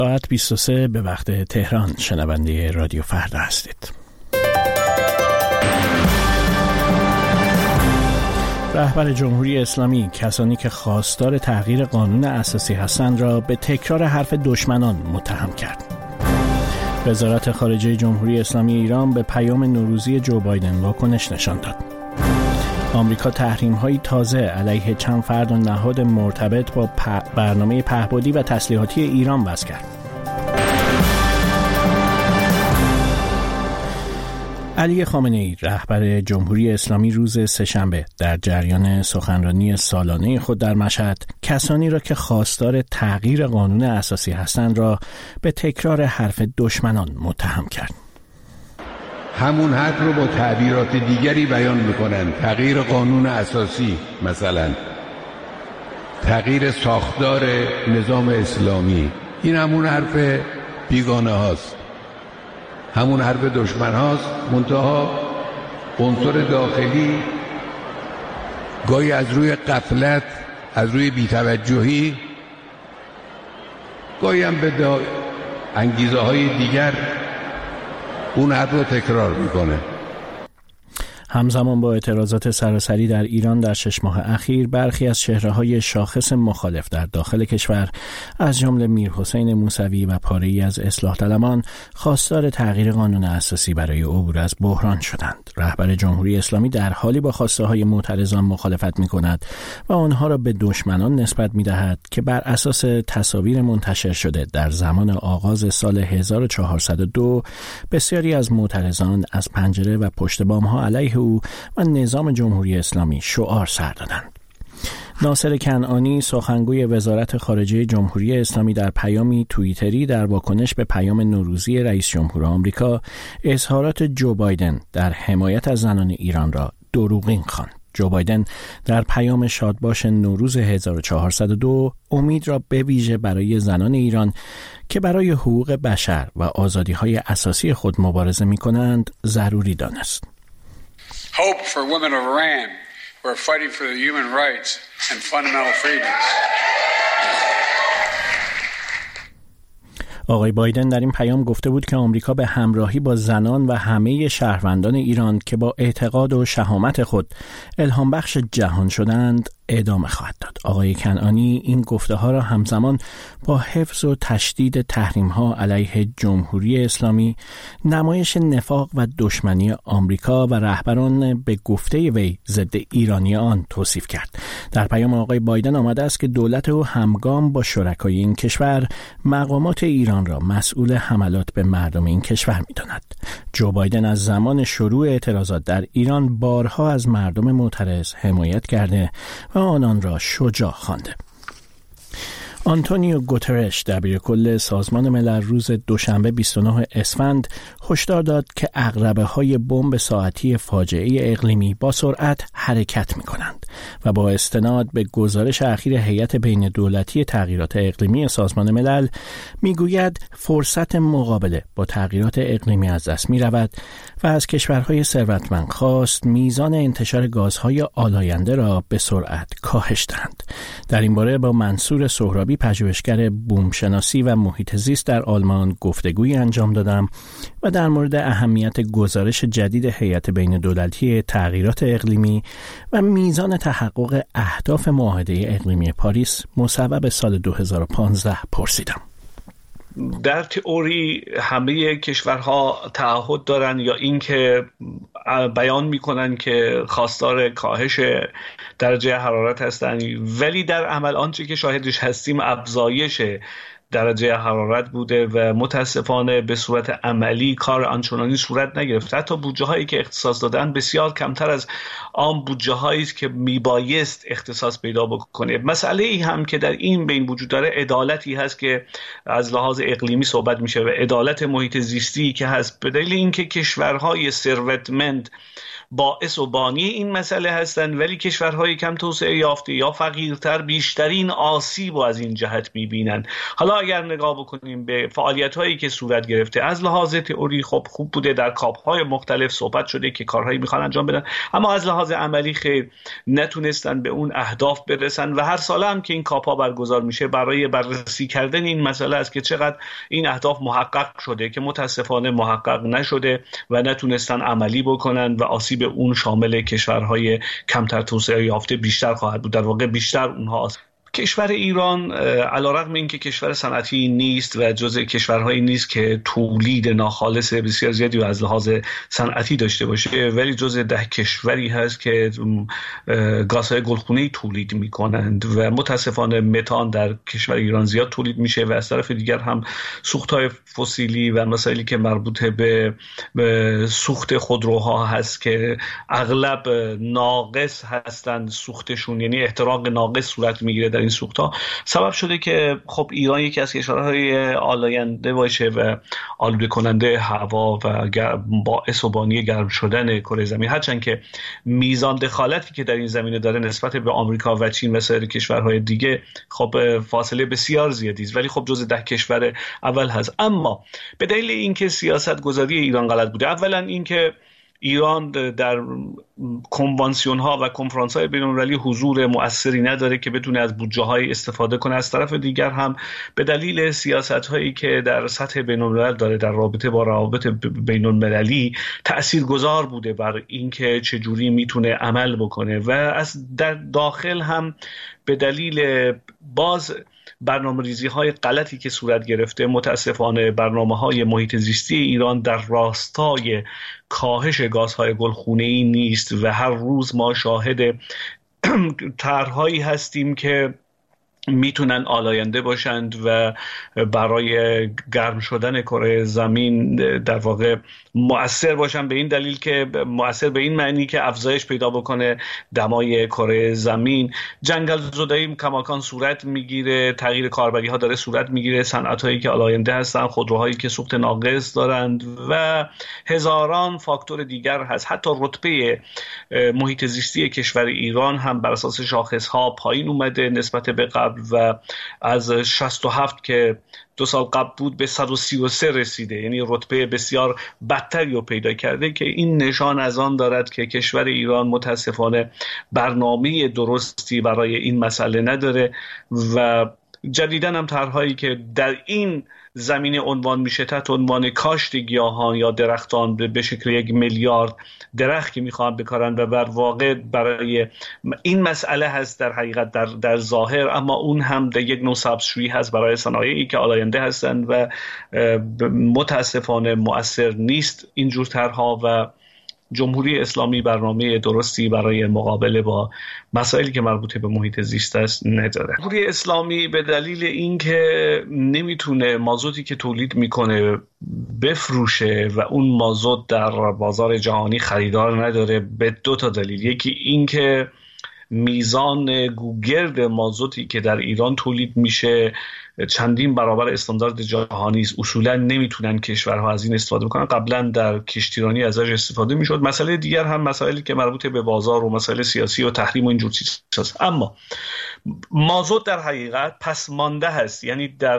ساعت 23 به وقت تهران شنونده رادیو فردا هستید. رهبر جمهوری اسلامی کسانی که خواستار تغییر قانون اساسی هستند را به تکرار حرف دشمنان متهم کرد. وزارت خارجه جمهوری اسلامی ایران به پیام نوروزی جو بایدن واکنش نشان داد. آمریکا تحریم‌های تازه علیه چند فرد و نهاد مرتبط با برنامه پهپادی و تسلیحاتی ایران وضع کرد. علی خامنه‌ای رهبر جمهوری اسلامی روز سه‌شنبه در جریان سخنرانی سالانه خود در مشهد کسانی را که خواستار تغییر قانون اساسی هستند را به تکرار حرف دشمنان متهم کرد. همون حرف رو با تعبیرات دیگری بیان میکنن. تغییر قانون اساسی، مثلا تغییر ساختار نظام اسلامی، این همون حرف بیگانه هاست، همون حرف دشمن هاست. منتها عنصر داخلی گاهی از روی غفلت، از روی بی‌توجهی، گاهی هم به انگیزه های دیگر اون حرف رو تکرار میکنه. همزمان با اعتراضات سراسری در ایران در 6 ماه اخیر، برخی از چهره‌های شاخص مخالف در داخل کشور از جمله میرحسین موسوی و پاره‌ای از اصلاح طلبان خواستار تغییر قانون اساسی برای عبور از بحران شدند. رهبر جمهوری اسلامی در حالی با خواسته‌های معترضان مخالفت می‌کند و آنها را به دشمنان نسبت می‌دهد که بر اساس تصاویر منتشر شده در زمان آغاز سال 1402 بسیاری از معترضان از پنجره و پشت بام‌ها علیه او و نظام جمهوری اسلامی شعار سر دادند. ناصر کنعانی سخنگوی وزارت خارجه جمهوری اسلامی در پیامی توییتری در واکنش به پیام نوروزی رئیس جمهور آمریکا اظهارات جو بایدن در حمایت از زنان ایران را دروغین خواند. جو بایدن در پیام شادباش نوروز 1402 امید را به ویژه برای زنان ایران که برای حقوق بشر و آزادی‌های اساسی خود مبارزه می‌کنند ضروری دانست. Hope for women of Iran who are fighting for their human rights and fundamental freedoms. آقای بایدن در این پیام گفته بود که آمریکا به همراهی با زنان و همه شهروندان ایران که با اعتقاد و شهامت خود الهام بخش جهان شدند ادامه خواهد داد. آقای کنعانی این گفته ها را همزمان با حفظ و تشدید تحریم ها علیه جمهوری اسلامی، نمایش نفاق و دشمنی آمریکا و رهبران به گفته وی ضد ایرانی آن توصیف کرد. در پیام آقای بایدن آمده است که دولت او همگام با شرکای این کشور مقامات ایران را مسئول حملات به مردم این کشور می‌داند. جو بایدن از زمان شروع اعتراضات در ایران بارها از مردم معترض حمایت کرده و آنان را شجاع خوانده. آنتونیو گوترش دبیرکل سازمان ملل روز دوشنبه 29 اسفند هشدار داد که عقربه‌های بمب ساعتی فاجعه اقلیمی با سرعت حرکت می‌کنند و با استناد به گزارش اخیر هیئت بین دولتی تغییرات اقلیمی سازمان ملل می‌گوید فرصت مقابله با تغییرات اقلیمی از دست می‌رود و از کشورهای ثروتمند خواست میزان انتشار گازهای آلاینده را به سرعت کاهش دهند. در این باره با منصور سهرابی پژوهشگر بومشناسی و محیط زیست در آلمان گفتگویی انجام دادم و در مورد اهمیت گزارش جدید هیئت بین دولتی تغییرات اقلیمی و میزان تحقق اهداف معاهده اقلیمی پاریس مصوب سال 2015 پرسیدم. در تئوری همه کشورها تعهد دارن یا اینکه بیان میکنن که خواستار کاهش درجه حرارت هستن، ولی در عمل آنچه که شاهدش هستیم افزایش درجه حرارت بوده و متاسفانه به صورت عملی کار آنچنانی صورت نگرفت. حتی بودجه هایی که اختصاص دادن بسیار کمتر از آن بودجه هایی است که میبایست اختصاص پیدا بکنه. مسئله ای هم که در این بین وجود داره عدالتی هست که از لحاظ اقلیمی صحبت میشه و عدالت محیط زیستی که هست، به دلیل اینکه کشورهای ثروتمند باعث و بانی این مسئله هستند، ولی کشورهای کم توسعه یافته یا فقیرتر بیشترین آسیب رو از این جهت میبینن. حالا اگر نگاه بکنیم به فعالیت‌هایی که صورت گرفته از لحاظ تئوری خب خوب بوده، در کاپ‌های مختلف صحبت شده که کارهایی میخوان انجام بدن، اما از لحاظ عملی خیر نتونستن به اون اهداف برسن و هر سال هم که این کاپ‌ها برگزار میشه برای بررسی کردن این مسئله است که چقدر این اهداف محقق شده که متاسفانه محقق نشده و نتونستن عملی بکنن و آسیب اون شامل کشورهای کمتر توسعه یافته بیشتر خواهد بود. در واقع بیشتر اونها کشور ایران علیرغم اینکه کشور صنعتی نیست و جزء کشورهایی نیست که تولید ناخالص بسیار زیادی و از لحاظ صنعتی داشته باشه، ولی جزء 10 کشوری هست که گازهای گلخونه‌ای تولید میکنند و متاسفانه متان در کشور ایران زیاد تولید میشه و از طرف دیگر هم سوختهای فسیلی و مسائلی که مربوط به سوخت خودروها هست که اغلب ناقص هستند سوختشون، یعنی احتراق ناقص صورت میگیره در این سوخت‌ها، سبب شده که خب ایران یکی از کشورهای آلاینده باشه و آلوده کننده هوا و باعث و بانی گرم شدن کره زمین، هرچند که میزان دخالتی که در این زمینه داره نسبت به آمریکا و چین و سایر کشورهای دیگه خب فاصله بسیار زیادی است، ولی خب جزو 10 کشور اول هست. اما به دلیل اینکه سیاست گذاری ایران غلط بوده، اولا اینکه ایران در کنوانسیون ها و کنفرانس های بین المللی حضور مؤثری نداره که بتونه از بودجه های استفاده کنه، از طرف دیگر هم به دلیل سیاست هایی که در سطح بین الملل داره در رابطه با روابط بین المللی تاثیرگذار بوده بر اینکه چجوری میتونه عمل بکنه و از در داخل هم به دلیل باز برنامه‌ریزی های غلطی که صورت گرفته، متاسفانه برنامه‌های محیط زیستی ایران در راستای کاهش گازهای گلخونه‌ای نیست و هر روز ما شاهد طرح‌هایی هستیم که میتونن آلاینده باشند و برای گرم شدن کره زمین در واقع مؤثر باشن، به این دلیل که مؤثر به این معنی که افزایش پیدا بکنه دمای کره زمین، جنگل زدایی کماکان صورت میگیره، تغییر کاربری ها داره صورت میگیره، صنعت هایی که آلاینده هستن، خودروهایی که سوخت ناقص دارند و هزاران فاکتور دیگر هست. حتی رتبه محیط زیستی کشور ایران هم بر اساس شاخص ها پایین اومده نسبت به قبل و از 67 که 2 سال قبل بود به 133 رسیده، یعنی رتبه بسیار بدتری رو پیدا کرده که این نشان از آن دارد که کشور ایران متاسفانه برنامه درستی برای این مسئله نداره و جدیداً هم طرح‌هایی که در این زمینه عنوان میشه تحت عنوان کاشت گیاهان یا درختان به شکل 1 میلیارد درخت که میخوان بکارن و در واقع برای این مسئله هست در حقیقت در ظاهر، اما اون هم در یک نوع سابسیدی هست برای صنایعی که آلاینده هستند و متاسفانه مؤثر نیست اینجور طرح‌ها و جمهوری اسلامی برنامه درستی برای مقابله با مسائلی که مربوط به محیط زیست است نداره. جمهوری اسلامی به دلیل اینکه نمیتونه مازوتی که تولید میکنه بفروشه و اون مازوت در بازار جهانی خریدار نداره به 2 تا دلیل. یکی اینکه میزان گوگرد مازوتی که در ایران تولید میشه چندین برابر استاندارد جهانی است، اصولا نمیتونن کشورها از این استفاده بکنن. قبلا در کشتیرانی ازش استفاده میشد. مسئله دیگر هم مسائلی که مربوط به بازار و مسائل سیاسی و تحریم و اینجور چیزاست. اما مازوت در حقیقت پس مانده هست، یعنی در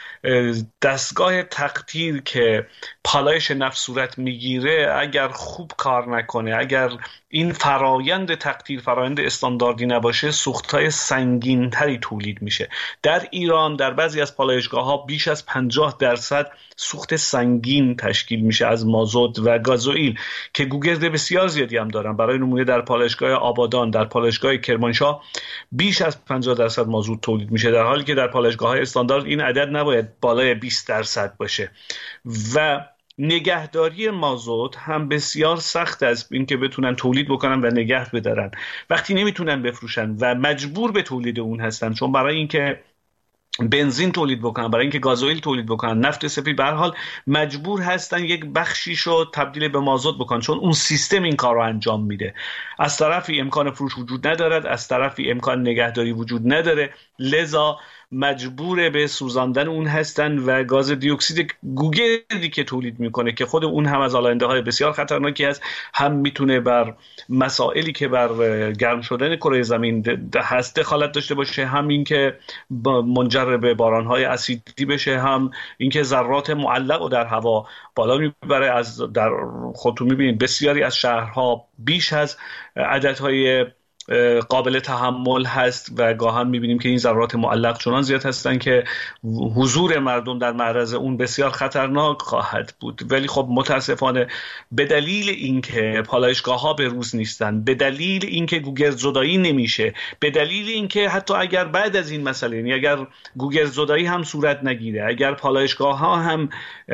دستگاه تقطیر که پالایش نفت صورت میگیره اگر خوب کار نکنه، اگر این فرایند تقطیر فرایند استانداردی نباشه، سوخت‌های سنگین‌تری تولید میشه. در ایران در بعضی از پالایشگاه‌ها بیش از 50% سوخت سنگین تشکیل میشه از مازوت و گازوئیل که گوگرد بسیار زیادی هم دارن. برای نمونه در پالایشگاه آبادان، در پالایشگاه کرمانشاه بیش از 50% مازوت تولید میشه، در حالی که در پالایشگاه‌های استاندارد این عدد نباید بالای 20% باشه. و نگهداری مازوت هم بسیار سخت است، اینکه بتونن تولید بکنن و نگه بدارن وقتی نمیتونن بفروشن و مجبور به تولید اون هستن، چون برای اینکه بنزین تولید بکنن، برای اینکه گازوئیل تولید بکنن، نفت سفید، به هر حال مجبور هستن یک بخشیشو تبدیل به مازوت بکنن، چون اون سیستم این کار رو انجام میده. از طرفی امکان فروش وجود ندارد، از طرفی امکان نگهداری وجود نداره، لذا مجبور به سوزاندن اون هستن و گاز دی اکسید گوگردی که تولید میکنه که خود اون هم از آلاینده های بسیار خطرناکی است، هم میتونه بر مسائلی که بر گرم شدن کره زمین هست دخالت داشته باشه، هم این که منجر به بارانهای اسیدی بشه، هم این که ذرات معلق رو در هوا بالا میبره. از در خودتون میبینید بسیاری از شهرها بیش از عددهای قابل تحمل هست و گاهن میبینیم که این ذرات معلق چنان زیاد هستن که حضور مردم در معرض اون بسیار خطرناک خواهد بود. ولی خب متاسفانه به دلیل اینکه پالایشگاه‌ها به روز نیستن، به دلیل اینکه گوگرد زدایی نمیشه، به دلیل اینکه حتی اگر بعد از این مسئله، یعنی اگر گوگرد زدایی هم صورت نگیره، اگر پالایشگاه‌ها هم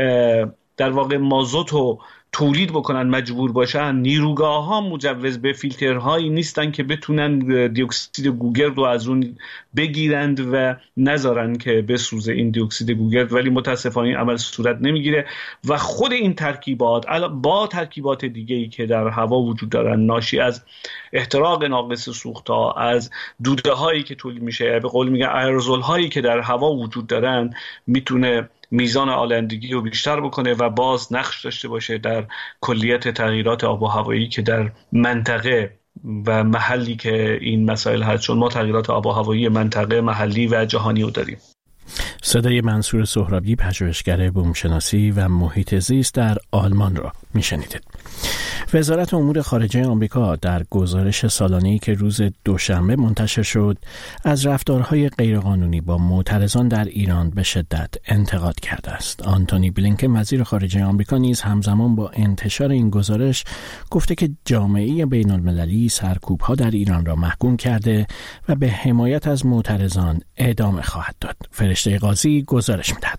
در واقع مازوتو تولید بکنن مجبور باشن، نیروگاه ها مجوز به فیلترهایی نیستن که بتونن دی اکسید گوگرد رو از اون بگیرند و نذارن که بسوزه این دی اکسید گوگرد. ولی متاسفانه این عمل صورت نمیگیره و خود این ترکیبات با ترکیبات دیگه‌ای که در هوا وجود دارن، ناشی از احتراق ناقص سوخت‌ها، از دوده هایی که تولید میشه، به قول میگن آیروزول هایی که در هوا وجود دارن، میتونه میزان آلودگی رو بیشتر بکنه و باز نقش داشته باشه در کلیت تغییرات آب و هوایی که در منطقه و محلی که این مسائل هست، چون ما تغییرات آب و هوایی منطقه، محلی و جهانی رو داریم. صدای منصور سهرابی، پژوهشگر بومشناسی و محیط زیست در آلمان را میشنیدید. وزارت امور خارجه آمریکا در گزارش سالانه‌ای که روز دوشنبه منتشر شد از رفتارهای غیرقانونی با معترضان در ایران به شدت انتقاد کرده است. آنتونی بلینکن وزیر خارجه آمریکا نیز همزمان با انتشار این گزارش گفته که جامعه بین‌المللی سرکوب‌ها در ایران را محکوم کرده و به حمایت از معترضان ادامه خواهد داد. فرشته قاضی گزارش می‌دهد.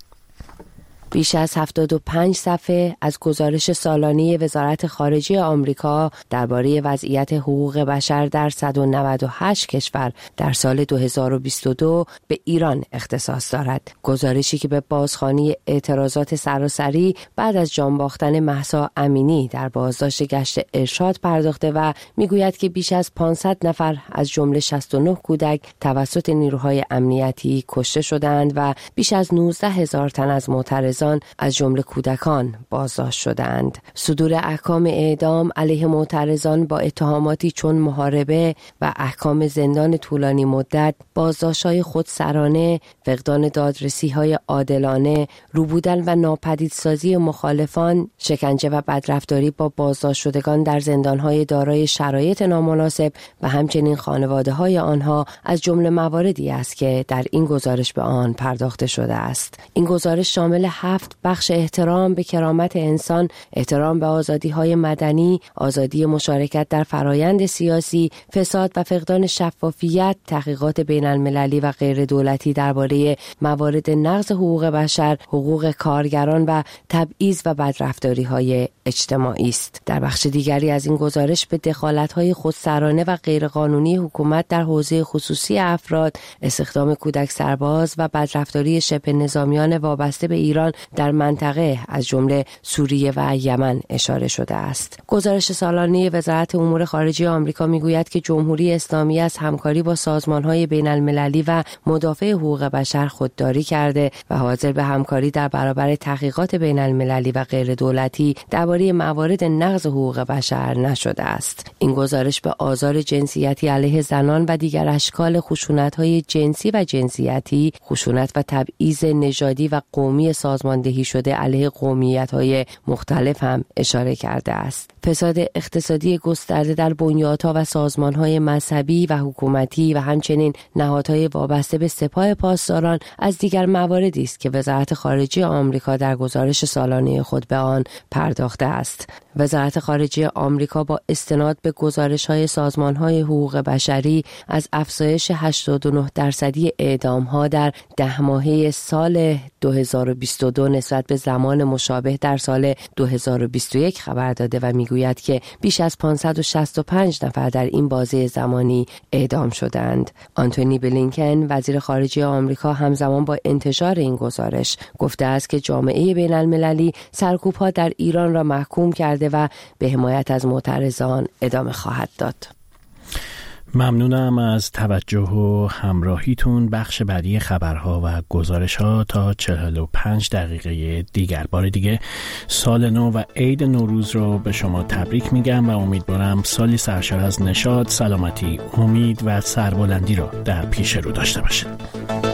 بیش از 75 صفحه از گزارش سالانه وزارت خارجه آمریکا درباره وضعیت حقوق بشر در 198 کشور در سال 2022 به ایران اختصاص دارد. گزارشی که به بازخوانی اعتراضات سراسری بعد از جان باختن مهسا امینی در بازداشت گشت ارشاد پرداخته و میگوید که بیش از 500 نفر از جمله 69 کودک توسط نیروهای امنیتی کشته شدند و بیش از 19,000 تن از معترضان از جمله کودکان بازداشت شدند. صدور احکام اعدام علیه معترضان با اتهاماتی چون محاربه و احکام زندان طولانی مدت، بازداشت‌های خودسرانه، فقدان دادرسی‌های عادلانه، روبودن و ناپدیدسازی مخالفان، شکنجه و بدرفتاری با بازداشت شدگان در زندان‌های دارای شرایط نامناسب و همچنین خانواده‌های آنها از جمله مواردی است که در این گزارش به آن پرداخته شده است. این گزارش شامل 7 بخش احترام به کرامت انسان، احترام به آزادی‌های مدنی، آزادی مشارکت در فرایند سیاسی، فساد و فقدان شفافیت، تحقیقات بین‌المللی و غیر دولتی درباره موارد نقض حقوق بشر، حقوق کارگران و تبعیض و بدرفتاری‌های اجتماعی است. در بخش دیگری از این گزارش به دخالت‌های خودسرانه و غیرقانونی حکومت در حوزه خصوصی افراد، استخدام کودک سرباز و بدرفتاری شبه نظامیان وابسته به ایران در منطقه از جمله سوریه و یمن اشاره شده است. گزارش سالانه وزارت امور خارجه آمریکا میگوید که جمهوری اسلامی از همکاری با سازمان‌های بین‌المللی و مدافع حقوق بشر خودداری کرده و حاضر به همکاری در برابر تحقیقات بین‌المللی و غیر دولتی درباره موارد نقض حقوق بشر نشده است. این گزارش به آزار جنسیتی علیه زنان و دیگر اشکال خشونت‌های جنسی و جنسیتی، خشونت و تبعیض نژادی و قومی سازماندهی شده علیه قومیت‌های مختلف هم اشاره کرده است. فساد اقتصادی گسترده در بنیادها و سازمان‌های مذهبی و حکومتی و همچنین نهادهای وابسته به سپاه پاسداران از دیگر مواردی است که وزارت خارجه آمریکا در گزارش سالانه خود به آن پرداخته است. وزارت خارجه آمریکا با استناد به گزارش‌های سازمان‌های حقوق بشری از افزایش 89% اعدام‌ها در 10 ماهه سال 2022 نسبت به زمان مشابه در سال 2021 خبر داده و میگوید که بیش از 565 نفر در این بازه زمانی اعدام شدند. آنتونی بلینکن وزیر خارجه آمریکا همزمان با انتشار این گزارش گفته است که جامعه بین‌المللی سرکوب‌ها در ایران را محکوم کرده و به حمایت از معترضان ادامه خواهد داد. ممنونم از توجه و همراهیتون. بخش بعدی خبرها و گزارش‌ها تا 45 دقیقه دیگر. بار دیگه سال نو و عید نوروز رو به شما تبریک میگم و امیدوارم سالی سرشار از نشاط، سلامتی، امید و سربلندی رو در پیش رو داشته باشید.